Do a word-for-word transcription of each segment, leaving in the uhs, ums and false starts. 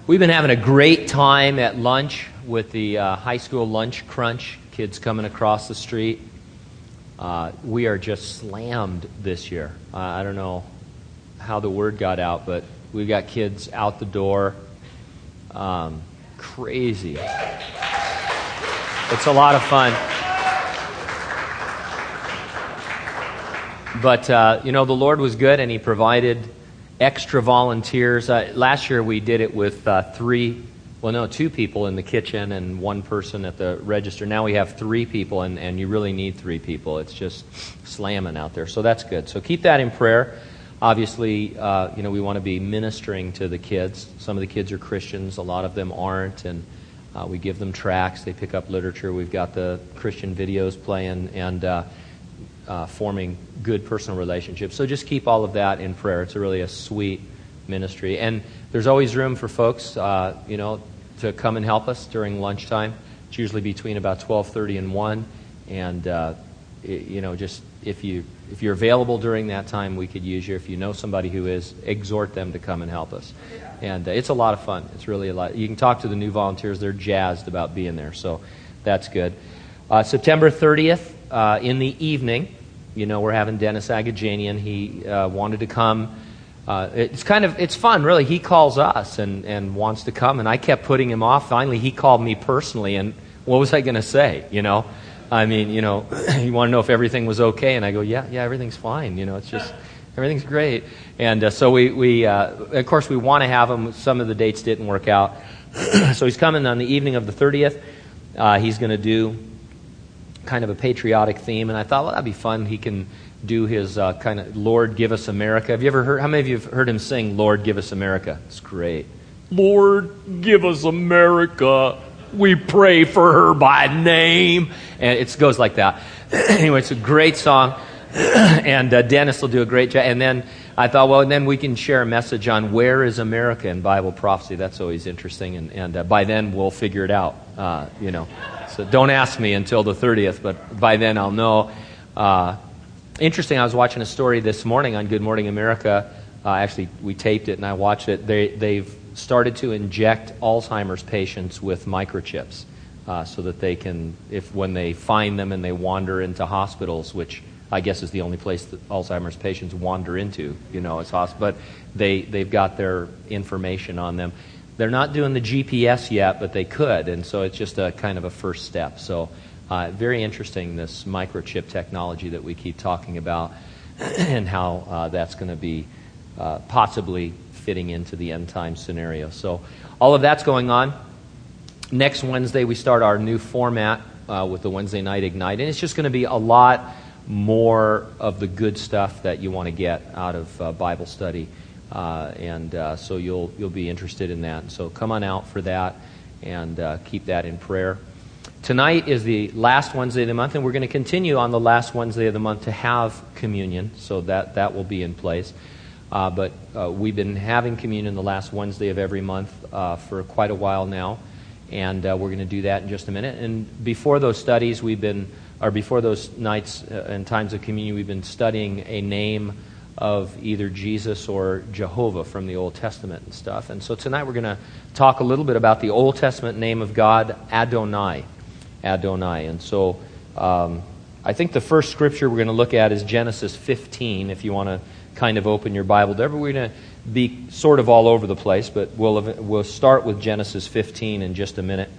We've been having a great time at lunch with the uh, high school lunch crunch, kids coming across the street. Uh, we are just slammed this year. Uh, I don't know how the word got out, but we've got kids out the door. Um, crazy. It's a lot of fun. But, uh, you know, the Lord was good, and He provided extra volunteers. Uh, last year we did it with uh, three, well, no, two people in the kitchen and one person at the register. Now we have three people, and, and you really need three people. It's just slamming out there. So that's good. So keep that in prayer. Obviously, uh, you know, we want to be ministering to the kids. Some of the kids are Christians. A lot of them aren't, and uh, we give them tracts. They pick up literature. We've got the Christian videos playing, and uh, Uh, forming good personal relationships. So just keep all of that in prayer. It's a really a sweet ministry. And there's always room for folks, uh, you know, to come and help us during lunchtime. It's usually between about twelve thirty and one. And, uh, it, you know, just if, you, if you're available during that time, we could use you. If you know somebody who is, exhort them to come and help us. And uh, it's a lot of fun. It's really a lot. You can talk to the new volunteers. They're jazzed about being there. So that's good. Uh, September thirtieth uh, in the evening, you know, we're having Dennis Agajanian. He uh, wanted to come. Uh, it's kind of, it's fun, really. He calls us and, and wants to come, and I kept putting him off. Finally, he called me personally, and what was I going to say, you know? I mean, you know, you want to know if everything was okay, and I go, yeah, yeah, everything's fine. You know, it's just, everything's great. And uh, so we, we uh, of course, we want to have him. Some of the dates didn't work out. So he's coming on the evening of the thirtieth. Uh, he's going to do kind of a patriotic theme, and I thought, well, that'd be fun. He can do his uh, kind of Lord Give Us America. Have you ever heard, how many of you have heard him sing Lord Give Us America? It's great. Lord Give Us America, we pray for her by name. And it goes like that. Anyway, it's a great song, and uh, Dennis will do a great job. And then I thought, well, and then we can share a message on where is America in Bible prophecy. That's always interesting, and, and uh, by then we'll figure it out, uh, you know. So don't ask me until the thirtieth, but by then I'll know. Uh, interesting, I was watching a story this morning on Good Morning America. Uh, actually, we taped it and I watched it. They, they've started to inject Alzheimer's patients with microchips uh, so that they can, if when they find them and they wander into hospitals, which I guess is the only place that Alzheimer's patients wander into, you know, it's hospital, but they, they've got their information on them. They're not doing the G P S yet, but they could, and so it's just a kind of a first step. So uh, very interesting, this microchip technology that we keep talking about and how uh, that's going to be uh, possibly fitting into the end time scenario. So all of that's going on. Next Wednesday, we start our new format uh, with the Wednesday Night Ignite, and it's just going to be a lot more of the good stuff that you want to get out of uh, Bible study. Uh, and uh, so you'll you'll be interested in that. So come on out for that, and uh, keep that in prayer. Tonight is the last Wednesday of the month, and we're going to continue on the last Wednesday of the month to have communion. So that that will be in place. Uh, but uh, we've been having communion the last Wednesday of every month uh, for quite a while now, and uh, we're going to do that in just a minute. And before those studies, we've been, or before those nights uh, and times of communion, we've been studying a name of either Jesus or Jehovah from the Old Testament and stuff. And so tonight we're going to talk a little bit about the Old Testament name of God, Adonai. Adonai. And so um, I think the first scripture we're going to look at is Genesis fifteen, if you want to kind of open your Bible there. But we're going to be sort of all over the place, but we'll, we'll start with Genesis fifteen in just a minute.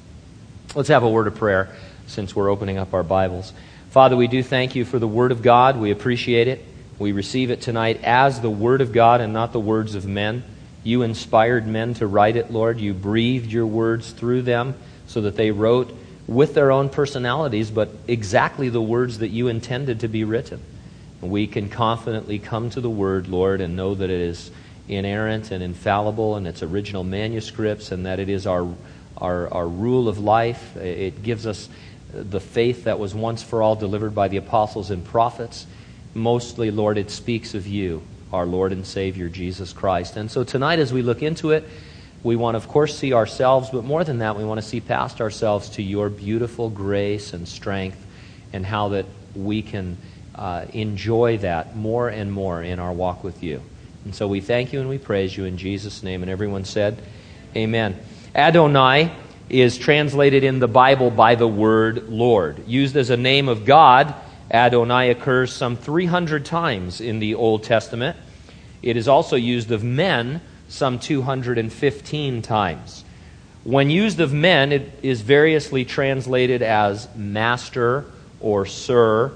Let's have a word of prayer since we're opening up our Bibles. Father, we do thank you for the Word of God. We appreciate it. We receive it tonight as the Word of God and not the words of men. You inspired men to write it, Lord. You breathed your words through them so that they wrote with their own personalities, but exactly the words that you intended to be written. And we can confidently come to the Word, Lord, and know that it is inerrant and infallible in its original manuscripts, and that it is our, our, our rule of life. It gives us the faith that was once for all delivered by the apostles and prophets. Mostly, Lord, it speaks of you, our Lord and Savior, Jesus Christ. And so tonight as we look into it, we want to, of course, see ourselves, but more than that, we want to see past ourselves to your beautiful grace and strength, and how that we can uh, enjoy that more and more in our walk with you. And so we thank you and we praise you in Jesus' name. And everyone said, Amen. Adonai is translated in the Bible by the word Lord. Used as a name of God, Adonai occurs some three hundred times in the Old Testament. It is also used of men some two hundred fifteen times. When used of men, it is variously translated as master or sir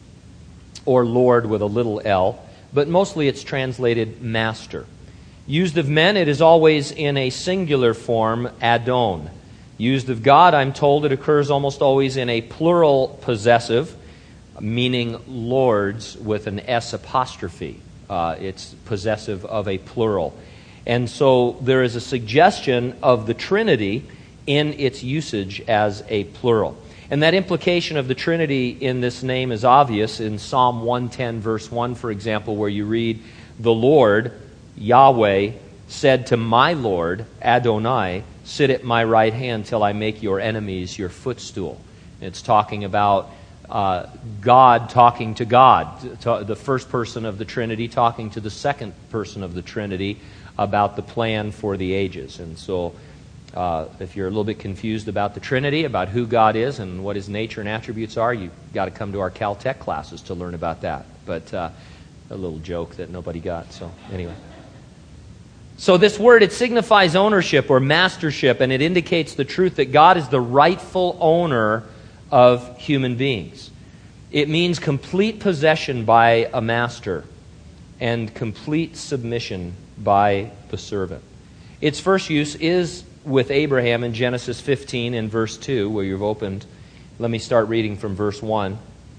or Lord with a little L, but mostly it's translated master. Used of men, it is always in a singular form, Adon. Used of God, I'm told it occurs almost always in a plural possessive, meaning lords with an S apostrophe. Uh, it's possessive of a plural. And so there is a suggestion of the Trinity in its usage as a plural. And that implication of the Trinity in this name is obvious in Psalm one ten, verse one, for example, where you read, "The Lord, Yahweh, said to my Lord, Adonai, sit at my right hand till I make your enemies your footstool." It's talking about uh, God talking to God, to the first person of the Trinity talking to the second person of the Trinity about the plan for the ages. And so uh, if you're a little bit confused about the Trinity, about who God is and what His nature and attributes are, you've got to come to our Caltech classes to learn about that. But uh, a little joke that nobody got, so anyway. So this word, it signifies ownership or mastership, and it indicates the truth that God is the rightful owner of human beings. It means complete possession by a master and complete submission by the servant. Its first use is with Abraham in Genesis fifteen in verse two, where you've opened. Let me start reading from verse one.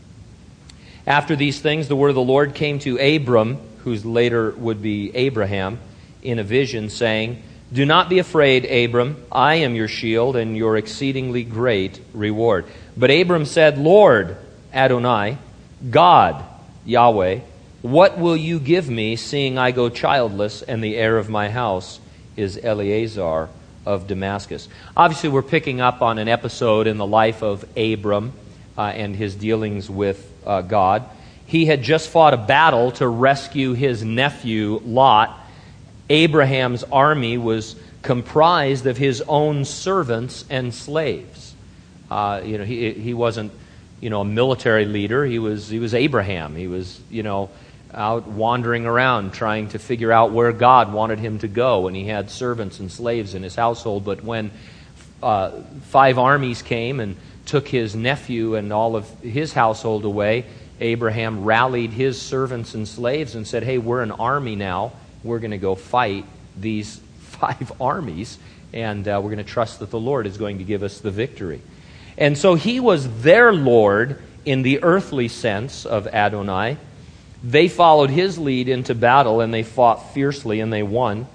"After these things, the word of the Lord came to Abram," whose later would be Abraham, "in a vision, saying, 'Do not be afraid, Abram. I am your shield and your exceedingly great reward.' But Abram said, 'Lord, Adonai, God, Yahweh, what will you give me, seeing I go childless, and the heir of my house is Eleazar of Damascus?'" Obviously, we're picking up on an episode in the life of Abram uh, and his dealings with uh, God. He had just fought a battle to rescue his nephew, Lot. Abraham's army was comprised of his own servants and slaves. Uh, you know, he he wasn't, you know, a military leader. He was he was Abraham. He was, you know, out wandering around trying to figure out where God wanted him to go, and he had servants and slaves in his household. But when uh, five armies came and took his nephew and all of his household away, Abraham rallied his servants and slaves and said, "Hey, we're an army now. We're going to go fight these five armies, and uh, we're going to trust that the Lord is going to give us the victory." And so he was their Lord in the earthly sense of Adonai. They followed his lead into battle, and they fought fiercely, and they won.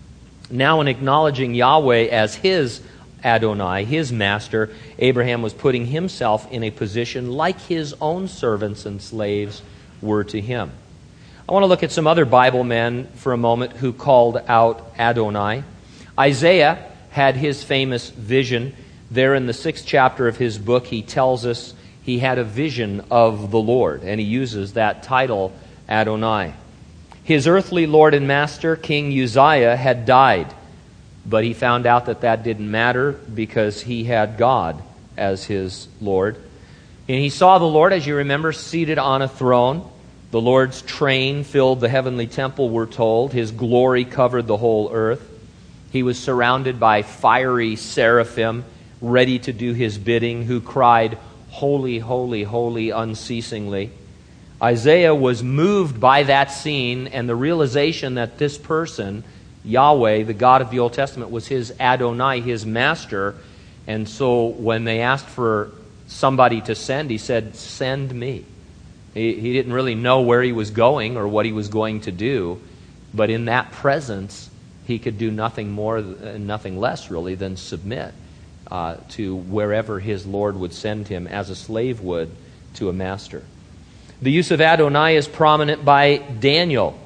Now, in acknowledging Yahweh as his Adonai, his master, Abraham was putting himself in a position like his own servants and slaves were to him. I want to look at some other Bible men for a moment who called out Adonai. Isaiah had his famous vision. There in the sixth chapter of his book, he tells us he had a vision of the Lord, and he uses that title, Adonai. His earthly Lord and Master, King Uzziah, had died, but he found out that that didn't matter because he had God as his Lord. And he saw the Lord, as you remember, seated on a throne. The Lord's train filled the heavenly temple, we're told. His glory covered the whole earth. He was surrounded by fiery seraphim, ready to do his bidding, who cried, "Holy, holy, holy," unceasingly. Isaiah was moved by that scene and the realization that this person, Yahweh, the God of the Old Testament, was his Adonai, his master. And so when they asked for somebody to send, he said, "Send me." He, he didn't really know where he was going or what he was going to do, but in that presence, he could do nothing more, nothing less, really, than submit uh, to wherever his Lord would send him, as a slave would to a master. The use of Adonai is prominent by Daniel.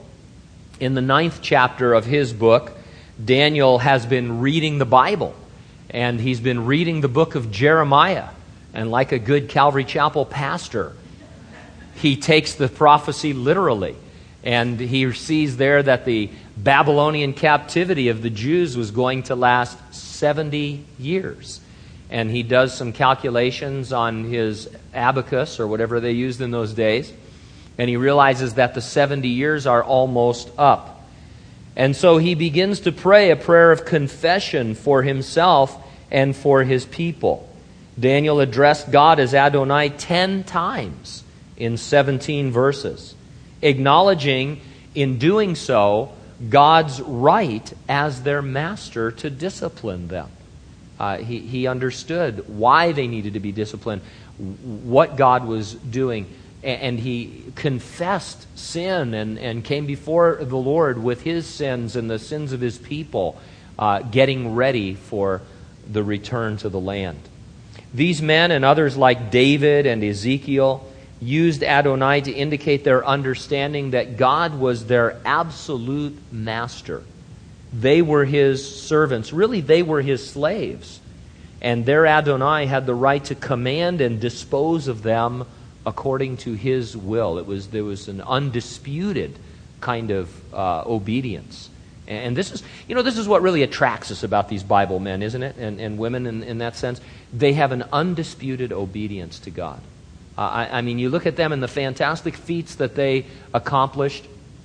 In the ninth chapter of his book, Daniel has been reading the Bible, and he's been reading the book of Jeremiah. And like a good Calvary Chapel pastor, he takes the prophecy literally. And he sees there that the Babylonian captivity of the Jews was going to last seventy years. And he does some calculations on his abacus, or whatever they used in those days. And he realizes that the seventy years are almost up. And so he begins to pray a prayer of confession for himself and for his people. Daniel addressed God as Adonai ten times in seventeen verses, acknowledging in doing so God's right as their master to discipline them. Uh, he, he understood why they needed to be disciplined, what God was doing, and, and he confessed sin and, and came before the Lord with his sins and the sins of his people, uh, getting ready for the return to the land. These men and others like David and Ezekiel used Adonai to indicate their understanding that God was their absolute master. They were his servants. Really, they were his slaves. And their Adonai had the right to command and dispose of them according to his will. It was, there was an undisputed kind of uh, obedience. And this is, you know, this is what really attracts us about these Bible men, isn't it? And, and women in, in that sense. They have an undisputed obedience to God. Uh, I, I mean, you look at them and the fantastic feats that they accomplished.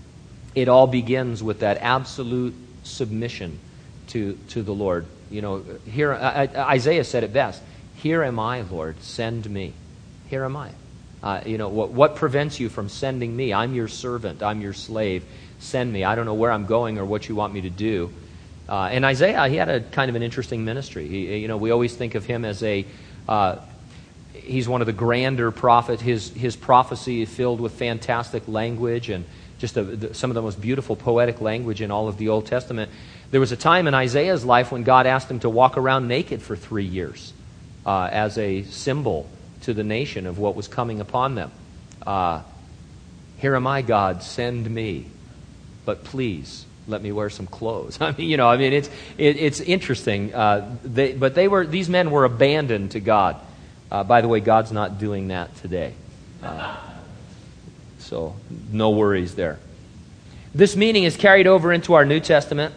It all begins with that absolute submission to, to the Lord. You know, here uh, Isaiah said it best. Here am I, Lord, send me. Here am I. Uh, you know, what, what prevents you from sending me? I'm your servant. I'm your slave. Send me. I don't know where I'm going or what you want me to do. Uh, and Isaiah, he had a kind of an interesting ministry. He, you know, we always think of him as a, uh, he's one of the grander prophets. His, his prophecy is filled with fantastic language and just a, the, some of the most beautiful poetic language in all of the Old Testament. There was a time in Isaiah's life when God asked him to walk around naked for three years uh, as a symbol to the nation of what was coming upon them. Uh, Here am I, God, send me, but please let me wear some clothes. I mean, you know, I mean, it's it, it's interesting. Uh, they, but they were these men were abandoned to God. Uh, by the way, God's not doing that today. Uh, So, no worries there. This meaning is carried over into our New Testament.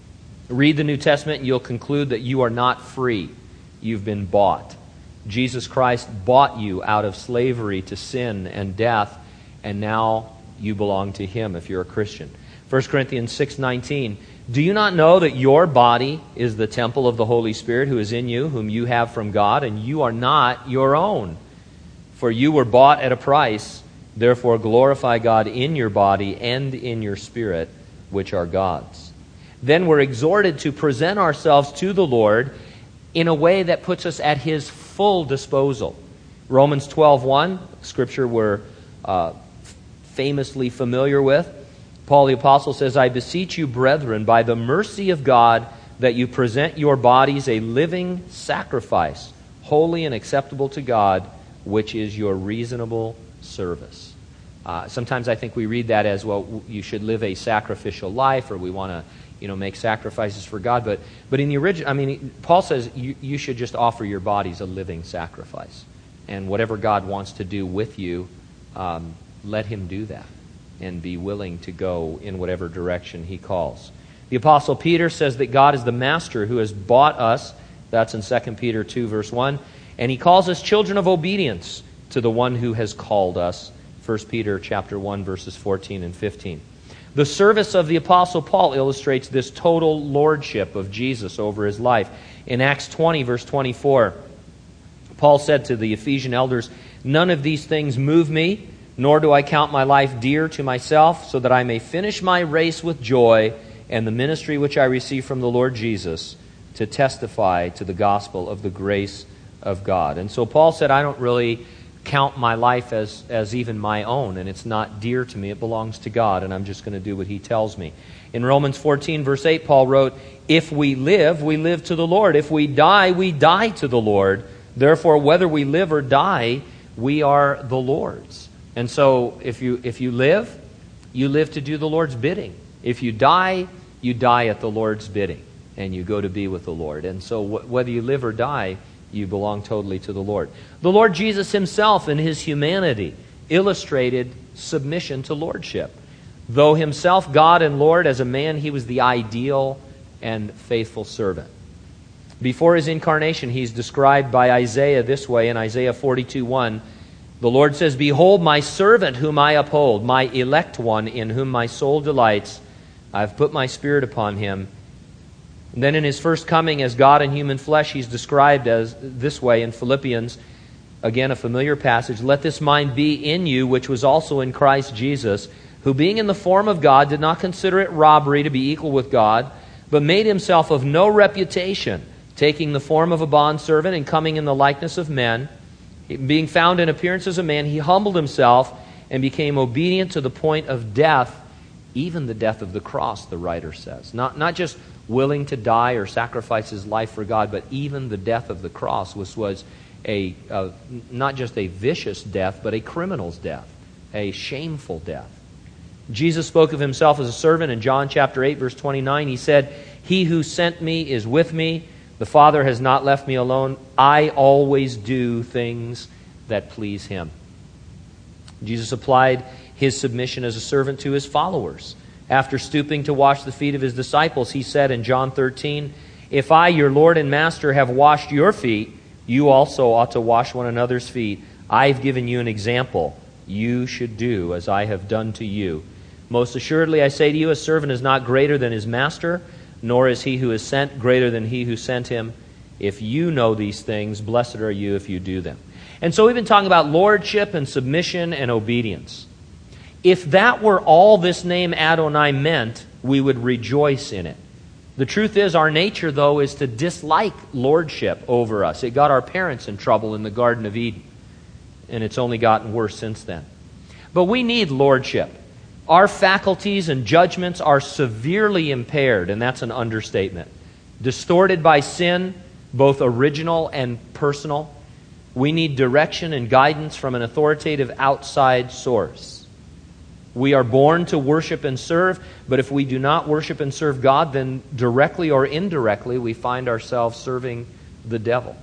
Read the New Testament and you'll conclude that you are not free. You've been bought. Jesus Christ bought you out of slavery to sin and death, and now you belong to him if you're a Christian. First Corinthians six nineteen, do you not know that your body is the temple of the Holy Spirit who is in you, whom you have from God, and you are not your own? For you were bought at a price. Therefore glorify God in your body and in your spirit, which are God's. Then we're exhorted to present ourselves to the Lord in a way that puts us at his full disposal. Romans twelve one, scripture we're uh, famously familiar with. Paul the Apostle says, I beseech you, brethren, by the mercy of God, that you present your bodies a living sacrifice, holy and acceptable to God, which is your reasonable service. Uh, sometimes I think we read that as, well, you should live a sacrificial life, or we want to, you know, make sacrifices for God. But but in the original, I mean, Paul says you, you should just offer your bodies a living sacrifice. And whatever God wants to do with you, um, let him do that. And be willing to go in whatever direction he calls. The Apostle Peter says that God is the master who has bought us. That's in Second Peter two, verse one. And he calls us children of obedience to the one who has called us. First Peter chapter one, verses fourteen and fifteen. The service of the Apostle Paul illustrates this total lordship of Jesus over his life. In Acts twenty, verse twenty-four, Paul said to the Ephesian elders, none of these things move me, nor do I count my life dear to myself, so that I may finish my race with joy and the ministry which I receive from the Lord Jesus, to testify to the gospel of the grace of God. And so Paul said, I don't really count my life as, as even my own, and it's not dear to me. It belongs to God, and I'm just going to do what he tells me. In Romans fourteen, verse eight, Paul wrote, if we live, we live to the Lord. If we die, we die to the Lord. Therefore, whether we live or die, we are the Lord's. And so if you if you live, you live to do the Lord's bidding. If you die, you die at the Lord's bidding, and you go to be with the Lord. And so wh- whether you live or die, you belong totally to the Lord. The Lord Jesus himself in his humanity illustrated submission to lordship. Though himself God and Lord, as a man he was the ideal and faithful servant. Before his incarnation, he's described by Isaiah this way in Isaiah forty-two one. The Lord says, "Behold my servant whom I uphold, my elect one in whom my soul delights. I have put my spirit upon him." And then in his first coming as God in human flesh, he's described as this way in Philippians, again a familiar passage, "Let this mind be in you, which was also in Christ Jesus, who being in the form of God did not consider it robbery to be equal with God, but made himself of no reputation, taking the form of a bondservant and coming in the likeness of men. Being found in appearance as a man, he humbled himself and became obedient to the point of death, even the death of the cross," the writer says. Not, not just willing to die or sacrifice his life for God, but even the death of the cross, which was a uh, not just a vicious death, but a criminal's death, a shameful death. Jesus spoke of himself as a servant in John chapter eight, verse twenty-nine. He said, "He who sent me is with me. The Father has not left me alone. I always do things that please him." Jesus applied his submission as a servant to his followers. After stooping to wash the feet of his disciples, he said in John thirteen, "If I, your Lord and Master, have washed your feet, you also ought to wash one another's feet. I've given you an example. You should do as I have done to you. Most assuredly, I say to you, a servant is not greater than his master, nor is he who is sent greater than he who sent him. If you know these things, blessed are you if you do them." And so we've been talking about lordship and submission and obedience. If that were all this name Adonai meant, we would rejoice in it. The truth is, our nature, though, is to dislike lordship over us. It got our parents in trouble in the Garden of Eden, and it's only gotten worse since then. But we need lordship. Our faculties and judgments are severely impaired, and that's an understatement. Distorted by sin, both original and personal. We need direction and guidance from an authoritative outside source. We are born to worship and serve, but if we do not worship and serve God, then directly or indirectly we find ourselves serving the devil.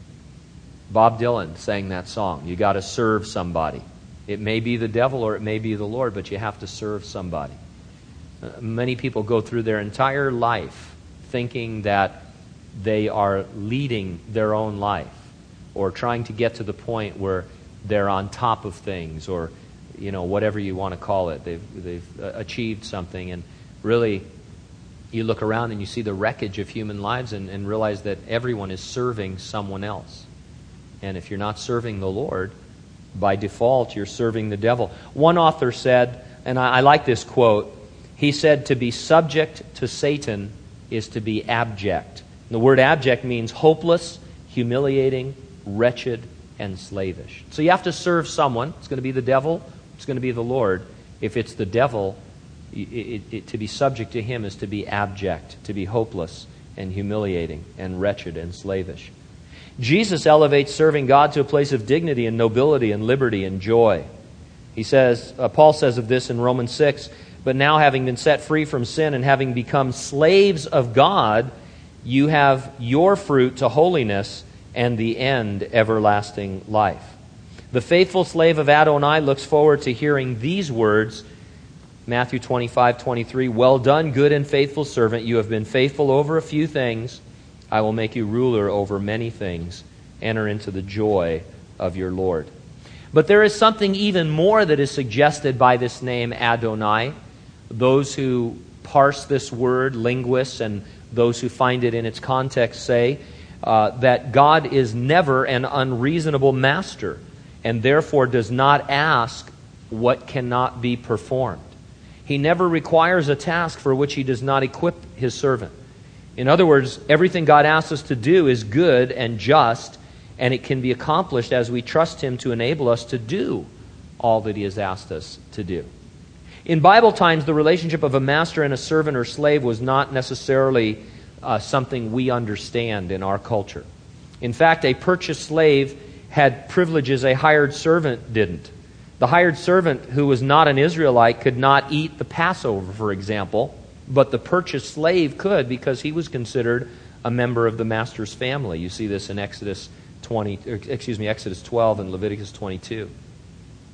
Bob Dylan sang that song. You got to serve somebody. It may be the devil or it may be the Lord, but you have to serve somebody. Uh, many people go through their entire life thinking that they are leading their own life or trying to get to the point where they're on top of things, or you know, whatever you want to call it. They've, they've uh, achieved something, and really you look around and you see the wreckage of human lives and, and realize that everyone is serving someone else. And if you're not serving the Lord, by default, you're serving the devil. One author said, and I, I like this quote, he said, "To be subject to Satan is to be abject." And the word abject means hopeless, humiliating, wretched, and slavish. So you have to serve someone. It's going to be the devil. It's going to be the Lord. If it's the devil, it, it, it, to be subject to him is to be abject, to be hopeless and humiliating and wretched and slavish. Jesus elevates serving God to a place of dignity and nobility and liberty and joy. He says, uh, Paul says of this in Romans six, "But now having been set free from sin and having become slaves of God, you have your fruit to holiness and the end everlasting life." The faithful slave of Adonai looks forward to hearing these words, Matthew twenty-five twenty-three, "Well done, good and faithful servant. You have been faithful over a few things. I will make you ruler over many things. Enter into the joy of your Lord." But there is something even more that is suggested by this name Adonai. Those who parse this word, linguists, and those who find it in its context say uh, that God is never an unreasonable master, and therefore does not ask what cannot be performed. He never requires a task for which he does not equip his servant. In other words, everything God asks us to do is good and just, and it can be accomplished as we trust him to enable us to do all that he has asked us to do. In Bible times, the relationship of a master and a servant or slave was not necessarily uh, something we understand in our culture. In fact, a purchased slave had privileges a hired servant didn't. The hired servant who was not an Israelite could not eat the Passover, for example, but the purchased slave could because he was considered a member of the master's family. You see this in Exodus twenty, or excuse me, Exodus twelve and Leviticus twenty-two.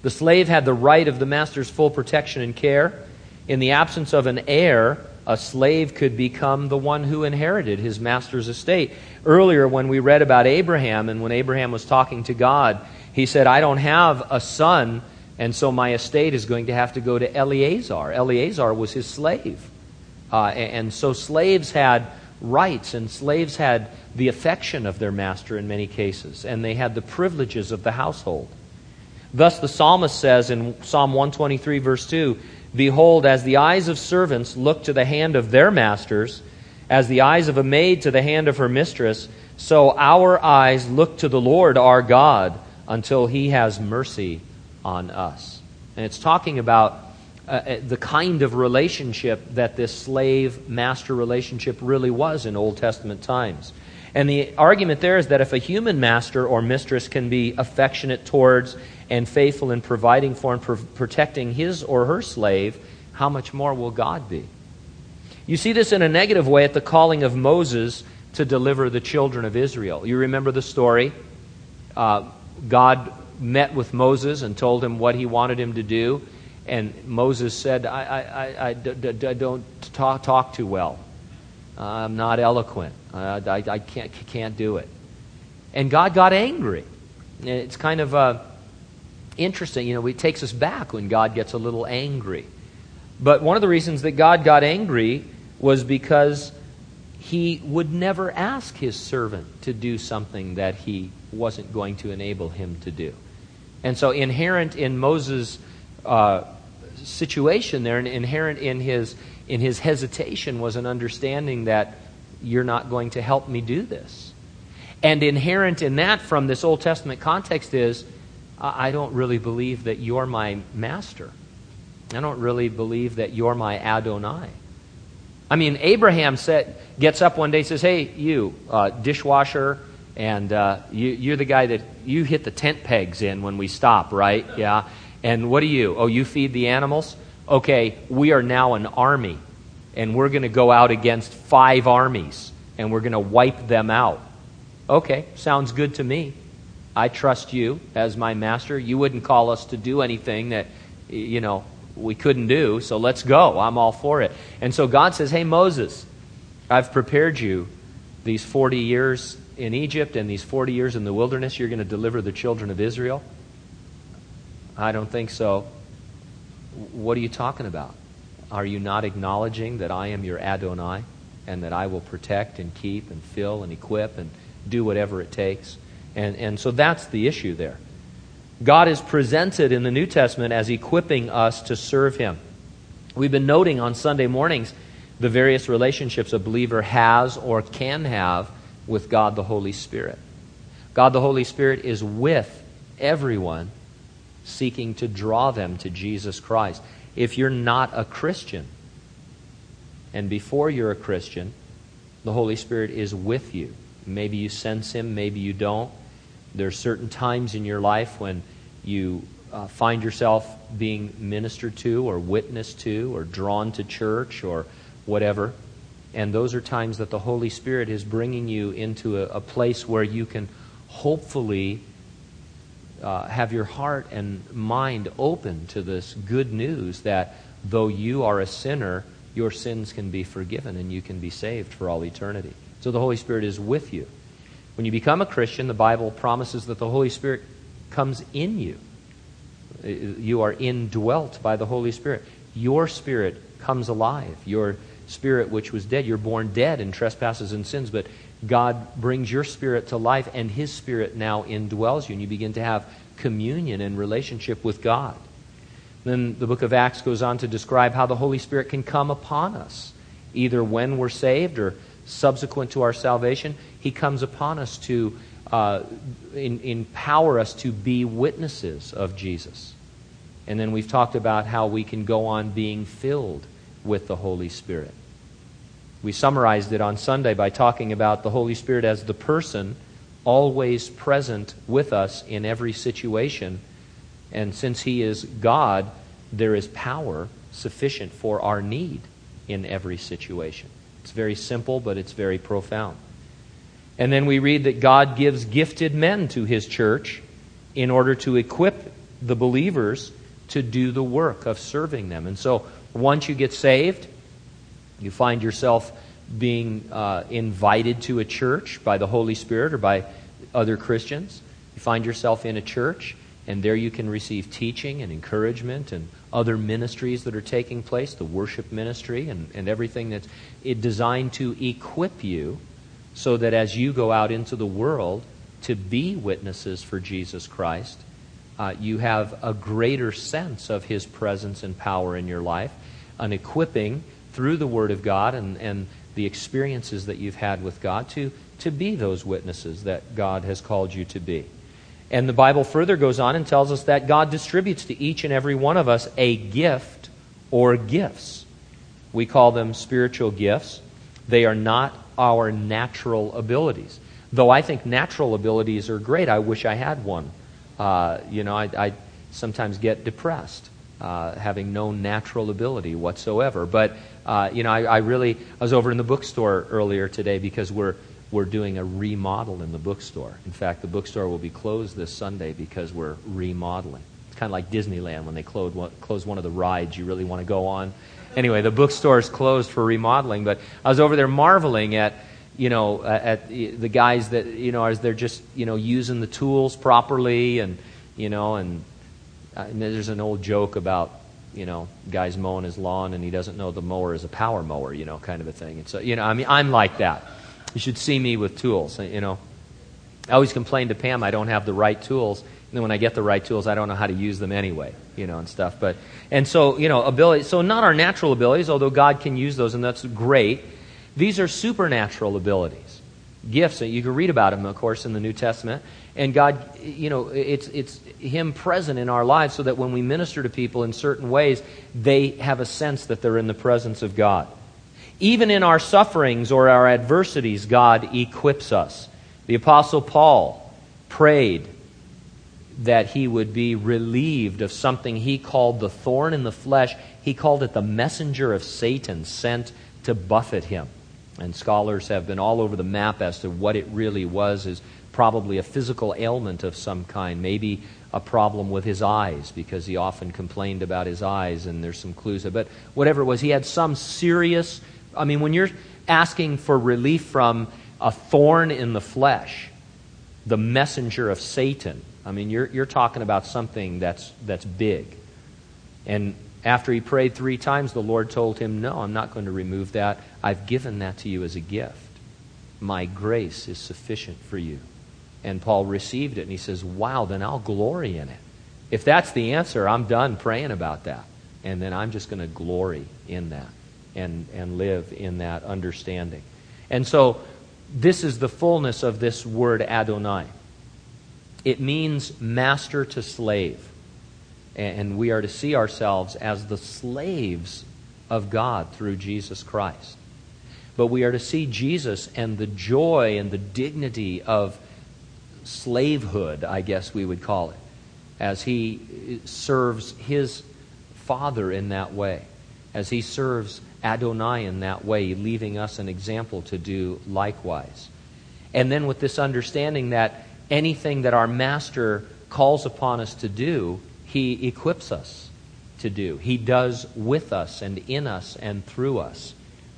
The slave had the right of the master's full protection and care. In the absence of an heir, a slave could become the one who inherited his master's estate. Earlier, when we read about Abraham, and when Abraham was talking to God, he said, I don't have a son, and so my estate is going to have to go to Eleazar. Eleazar was his slave. Uh, and so slaves had rights, and slaves had the affection of their master in many cases, and they had the privileges of the household. Thus the psalmist says in Psalm one twenty-three, verse two, Behold, as the eyes of servants look to the hand of their masters, as the eyes of a maid to the hand of her mistress, so our eyes look to the Lord our God until He has mercy on us. And it's talking about uh, the kind of relationship that this slave-master relationship really was in Old Testament times. And the argument there is that if a human master or mistress can be affectionate towards and faithful in providing for and pr- protecting his or her slave, how much more will God be? You see this in a negative way at the calling of Moses to deliver the children of Israel. You remember the story? Uh, God met with Moses and told him what He wanted him to do. And Moses said, I, I, I, I, d- d- I don't talk, talk too well. I'm not eloquent. Uh, I, I can't, can't do it. And God got angry. And it's kind of uh, interesting. You know, it takes us back when God gets a little angry. But one of the reasons that God got angry was because He would never ask His servant to do something that He wasn't going to enable him to do. And so inherent in Moses' uh, situation there, and inherent in his in his hesitation was an understanding that you're not going to help me do this. And inherent in that from this Old Testament context is, I don't really believe that you're my master. I don't really believe that you're my Adonai. I mean, Abraham said, gets up one day and says, hey, you, uh, dishwasher, and uh, you, you're the guy that you hit the tent pegs in when we stop, right? Yeah. And what do you? Oh, you feed the animals? Okay, we are now an army, and we're going to go out against five armies, and we're going to wipe them out. Okay, sounds good to me. I trust you as my master. You wouldn't call us to do anything that, you know, we couldn't do, so let's go. I'm all for it. And so God says, hey, Moses, I've prepared you these forty years in Egypt and these forty years in the wilderness. You're going to deliver the children of Israel? I don't think so. What are you talking about? Are you not acknowledging that I am your Adonai and that I will protect and keep and fill and equip and do whatever it takes? And, and so that's the issue there. God is presented in the New Testament as equipping us to serve Him. We've been noting on Sunday mornings the various relationships a believer has or can have with God the Holy Spirit. God the Holy Spirit is with everyone seeking to draw them to Jesus Christ. If you're not a Christian, and before you're a Christian, the Holy Spirit is with you. Maybe you sense Him, maybe you don't. There are certain times in your life when you uh, find yourself being ministered to or witnessed to or drawn to church or whatever. And those are times that the Holy Spirit is bringing you into a, a place where you can hopefully uh, have your heart and mind open to this good news that though you are a sinner, your sins can be forgiven and you can be saved for all eternity. So the Holy Spirit is with you. When you become a Christian, the Bible promises that the Holy Spirit comes in you. You are indwelt by the Holy Spirit. Your spirit comes alive. Your spirit which was dead. You're born dead in trespasses and sins, but God brings your spirit to life, and His Spirit now indwells you, and you begin to have communion and relationship with God. Then the book of Acts goes on to describe how the Holy Spirit can come upon us, either when we're saved or subsequent to our salvation. He comes upon us to uh, in, empower us to be witnesses of Jesus. And then we've talked about how we can go on being filled with the Holy Spirit. We summarized it on Sunday by talking about the Holy Spirit as the person always present with us in every situation. And since He is God, there is power sufficient for our need in every situation. It's very simple, but it's very profound. And then we read that God gives gifted men to His church in order to equip the believers to do the work of serving them. And so once you get saved, you find yourself being uh, invited to a church by the Holy Spirit or by other Christians. You find yourself in a church, and there you can receive teaching and encouragement and other ministries that are taking place, the worship ministry and, and everything that's it designed to equip you so that as you go out into the world to be witnesses for Jesus Christ, uh, you have a greater sense of His presence and power in your life, an equipping through the Word of God and, and the experiences that you've had with God to, to be those witnesses that God has called you to be. And the Bible further goes on and tells us that God distributes to each and every one of us a gift or gifts. We call them spiritual gifts. They are not our natural abilities. Though I think natural abilities are great. I wish I had one. Uh, you know, I, I sometimes get depressed uh, having no natural ability whatsoever. But, uh, you know, I, I really, I was over in the bookstore earlier today because we're We're doing a remodel in the bookstore. In fact, the bookstore will be closed this Sunday because we're remodeling. It's kind of like Disneyland when they close one, close one of the rides you really want to go on. Anyway, the bookstore is closed for remodeling, but I was over there marveling at, you know, at the guys that, you know, as they're just, you know, using the tools properly and, you know, and, uh, and there's an old joke about, you know, guy's mowing his lawn and he doesn't know the mower is a power mower, you know, kind of a thing. And so, you know, I mean, I'm like that. You should see me with tools, you know. I always complain to Pam I don't have the right tools, and then when I get the right tools, I don't know how to use them anyway, you know, and stuff. But and so, you know, ability. So not our natural abilities, although God can use those, and that's great. These are supernatural abilities, gifts that you can read about them, of course, in the New Testament. And God, you know, it's it's Him present in our lives, so that when we minister to people in certain ways, they have a sense that they're in the presence of God. Even in our sufferings or our adversities, God equips us. The Apostle Paul prayed that he would be relieved of something he called the thorn in the flesh. He called it the messenger of Satan sent to buffet him. And scholars have been all over the map as to what it really was. Is probably a physical ailment of some kind, maybe a problem with his eyes, because he often complained about his eyes, and there's some clues there. But whatever it was, he had some serious... I mean, when you're asking for relief from a thorn in the flesh, the messenger of Satan, I mean, you're you're talking about something that's that's big. And after he prayed three times, the Lord told him, "No, I'm not going to remove that. I've given that to you as a gift. My grace is sufficient for you." And Paul received it, and he says, "Wow, then I'll glory in it. If that's the answer, I'm done praying about that. And then I'm just going to glory in that. And, and live in that understanding." And so this is the fullness of this word Adonai. It means master to slave. And we are to see ourselves as the slaves of God through Jesus Christ. But we are to see Jesus and the joy and the dignity of slavehood, I guess we would call it, as He serves His Father in that way, as He serves Adonai in that way, leaving us an example to do likewise. And then with this understanding that anything that our Master calls upon us to do, He equips us to do. He does with us and in us and through us.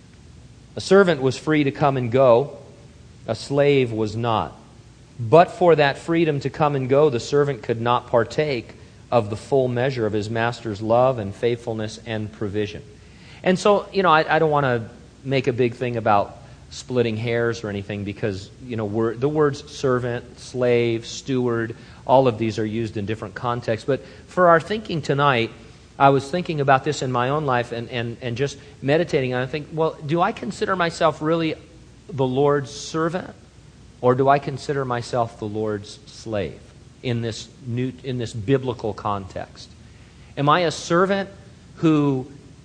A servant was free to come and go. A slave was not. But for that freedom to come and go, the servant could not partake of the full measure of his master's love and faithfulness and provision. And so, you know, I, I don't want to make a big thing about splitting hairs or anything, because, you know, we're, the words servant, slave, steward, all of these are used in different contexts. But for our thinking tonight, I was thinking about this in my own life and, and, and just meditating on it. I think, well, do I consider myself really the Lord's servant, or do I consider myself the Lord's slave in this new, in this biblical context? Am I a servant who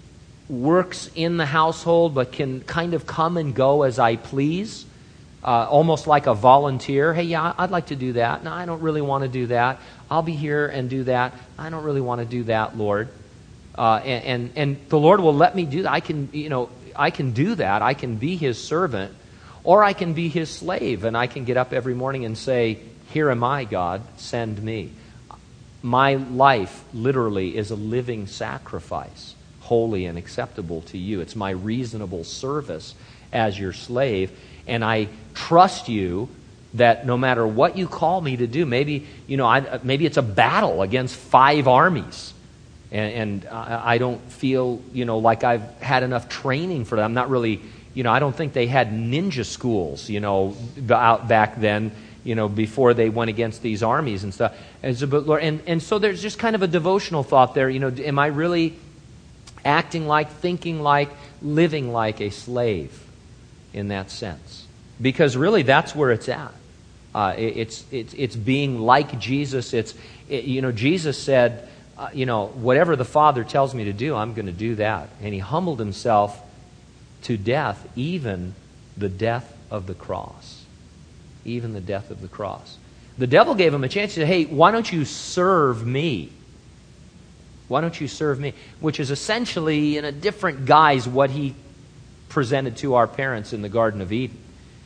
works in the household but can kind of come and go as I please, uh, almost like a volunteer? Hey, yeah, I'd like to do that. No, I don't really want to do that. I'll be here and do that. I don't really want to do that, Lord. Uh, and, and and the Lord will let me do that. I can, you know, I can do that. I can be His servant, or I can be His slave, and I can get up every morning and say, "Here am I, God, send me." my life literally is a living sacrifice, holy and acceptable to you. It's my reasonable service as your slave, and I trust you that no matter what you call me to do, maybe you know, I, maybe it's a battle against five armies, and, and I, I don't feel you know like I've had enough training for that. I'm not really, you know, I don't think they had ninja schools, you know, out back then, you know, before they went against these armies and stuff. And so, but Lord, and, and so there's just kind of a devotional thought there. You know, am I really acting like, thinking like, living like a slave in that sense? Because really, that's where it's at. Uh, it, it's it's it's being like Jesus. It's it, you know, Jesus said, uh, you know, whatever the Father tells me to do, I'm going to do that. And he humbled himself to death, even the death of the cross. Even the death of the cross. The devil gave him a chance. He said, hey, why don't you serve me? Why don't you serve me? Which is essentially, in a different guise, what he presented to our parents in the Garden of Eden.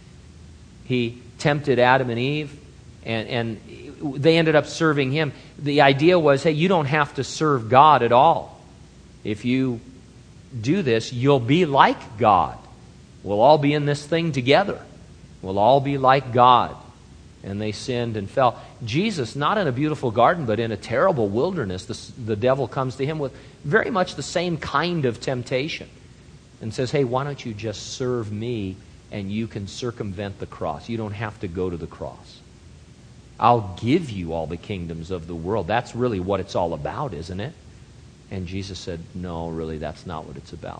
He tempted Adam and Eve, and, and they ended up serving him. The idea was, hey, you don't have to serve God at all. If you do this, you'll be like God. We'll all be in this thing together. We'll all be like God. And they sinned and fell. Jesus, not in a beautiful garden, but in a terrible wilderness, the, the devil comes to him with very much the same kind of temptation and says, hey, why don't you just serve me and you can circumvent the cross. You don't have to go to the cross. I'll give you all the kingdoms of the world. That's really what it's all about, isn't it? And Jesus said, no, really, that's not what it's about.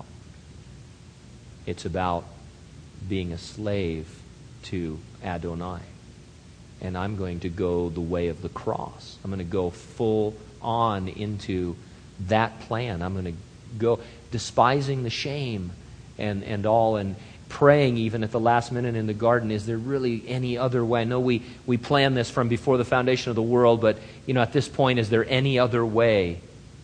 It's about being a slave to Adonai. And I'm going to go the way of the cross. I'm going to go full on into that plan. I'm going to go despising the shame and, and all, and praying even at the last minute in the garden, is there really any other way? I know we, we planned this from before the foundation of the world, but you know, at this point, is there any other way?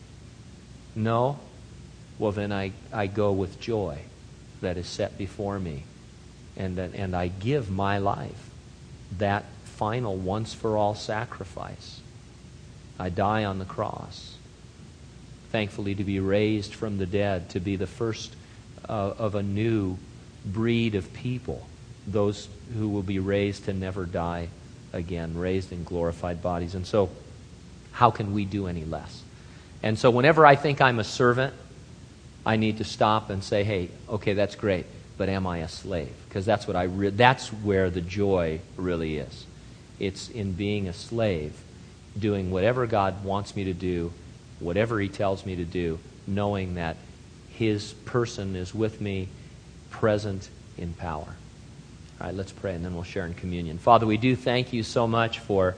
No? Well, then I, I go with joy that is set before me. And, and I give my life, that final once-for-all sacrifice. I die on the cross, thankfully to be raised from the dead, to be the first uh, of a new breed of people, those who will be raised to never die again, raised in glorified bodies. And so, how can we do any less? And so whenever I think I'm a servant, I need to stop and say, hey, okay, that's great, but am I a slave? Because that's what I re- that's where the joy really is. It's in being a slave, doing whatever God wants me to do, whatever He tells me to do, knowing that His person is with me, present in power. All right, let's pray, and then we'll share in communion. Father, we do thank You so much for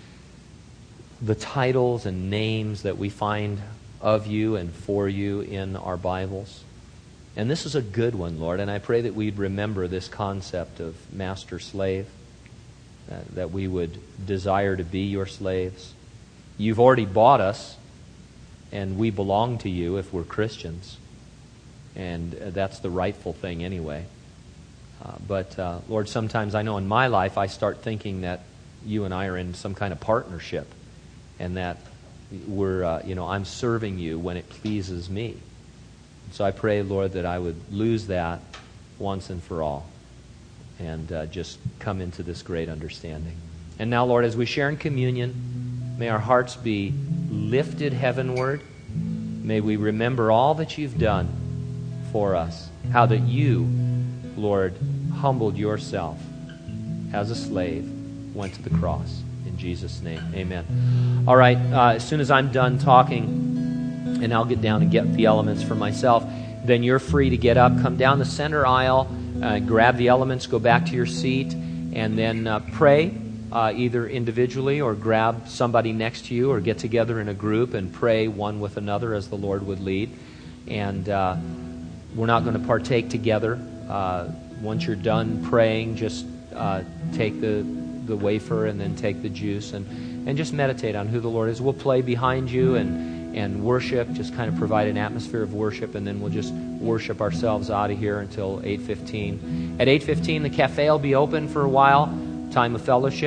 the titles and names that we find of You and for You in our Bibles. And this is a good one, Lord, and I pray that we'd remember this concept of master-slave, uh, that we would desire to be Your slaves. You've already bought us, and we belong to You if we're Christians. And uh, that's the rightful thing anyway. Uh, but, uh, Lord, sometimes I know in my life I start thinking that You and I are in some kind of partnership, and that we're, uh, you know, I'm serving You when it pleases me. So I pray, Lord, that I would lose that once and for all and uh, just come into this great understanding. And now, Lord, as we share in communion, may our hearts be lifted heavenward. May we remember all that You've done for us, how that You, Lord, humbled Yourself as a slave, went to the cross. In Jesus' name, amen. All right, uh, as soon as I'm done talking, and I'll get down and get the elements for myself, then you're free to get up, come down the center aisle, uh, grab the elements, go back to your seat, and then uh, pray, uh, either individually or grab somebody next to you or get together in a group and pray one with another as the Lord would lead. And uh, we're not going to partake together. Uh, once you're done praying, just uh, take the, the wafer and then take the juice and, and just meditate on who the Lord is. We'll play behind you and and worship, just kind of provide an atmosphere of worship, and then we'll just worship ourselves out of here until eight fifteen. At eight fifteen, the cafe will be open for a while, time of fellowship.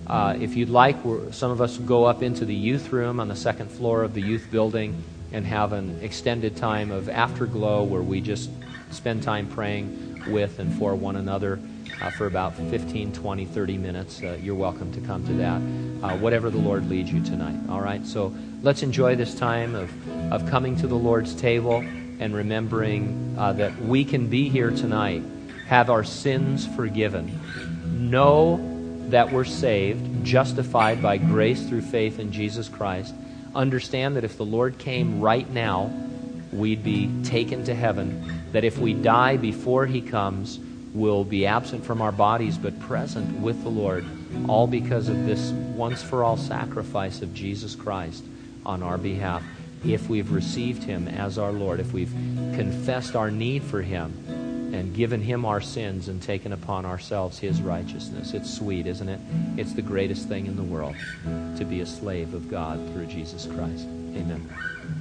Uh, if you'd like, we're, some of us will go up into the youth room on the second floor of the youth building and have an extended time of afterglow where we just spend time praying with and for one another uh, for about fifteen, twenty, thirty minutes. Uh, you're welcome to come to that, uh, whatever the Lord leads you tonight. All right? So let's enjoy this time of, of coming to the Lord's table and remembering uh, that we can be here tonight, have our sins forgiven, know that we're saved, justified by grace through faith in Jesus Christ. Understand that if the Lord came right now, we'd be taken to heaven. That if we die before He comes, we'll be absent from our bodies but present with the Lord, all because of this once-for-all sacrifice of Jesus Christ on our behalf. If we've received Him as our Lord, if we've confessed our need for Him, and given Him our sins and taken upon ourselves His righteousness. It's sweet, isn't it? It's the greatest thing in the world to be a slave of God through Jesus Christ. Amen.